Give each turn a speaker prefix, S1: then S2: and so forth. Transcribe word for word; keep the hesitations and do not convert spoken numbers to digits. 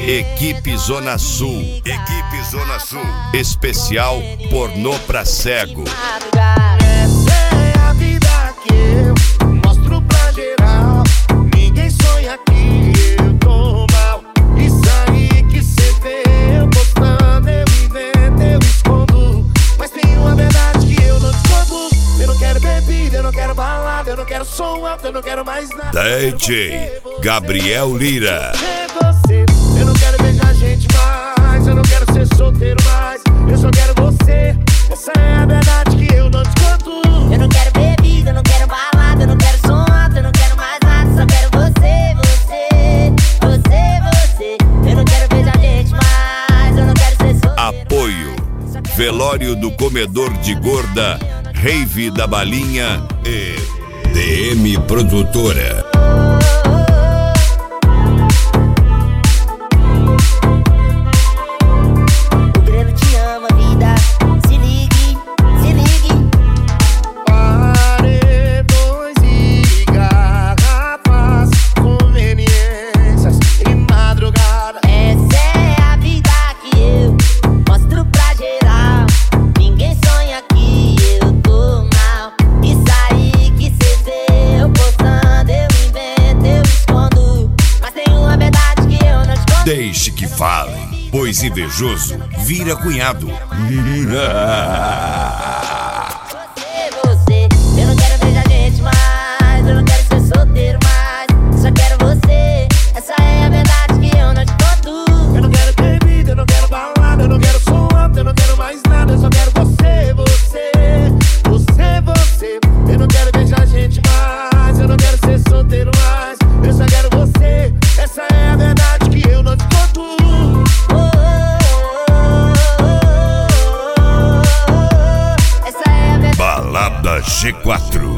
S1: Equipe Zona Sul. Equipe Zona Sul. Especial Pornô pra Cego.
S2: Essa é a vida que eu mostro pra geral. Ninguém sonha que eu tô mal. Isso aí que cê vê eu postando, eu invento, eu escondo. Mas tem uma verdade que eu não escondo. Eu não quero bebida, eu não quero balada, eu não quero som alto, eu não quero mais nada.
S1: D J Gabriel Lira.
S2: Eu não quero beijar gente mais, eu não quero ser solteiro mais, eu só quero você. Essa é a verdade que eu não escondo.
S3: Eu não quero bebida, eu não quero balada, eu não quero som alto, eu não quero mais nada, só quero você, você, você, você. Eu não quero beijar gente mais, eu não quero ser solteiro.
S1: Apoio Velório do Comedor de Gorda, Rave da Balinha e D M Produtora. Deixe que falem, pois invejoso vira cunhado.
S3: Você, eu não quero beijar gente mais, eu não quero ser solteiro mais, só quero você. Essa é a verdade que eu não te conto.
S2: Eu não quero bebida, eu não quero balada, eu não quero som alto, eu não quero mais nada, eu só quero você, você, você, você. Eu não quero beijar gente mais, eu não quero ser solteiro mais, eu só quero você. Essa é a verdade que eu não te conto.
S1: Balada G quatro.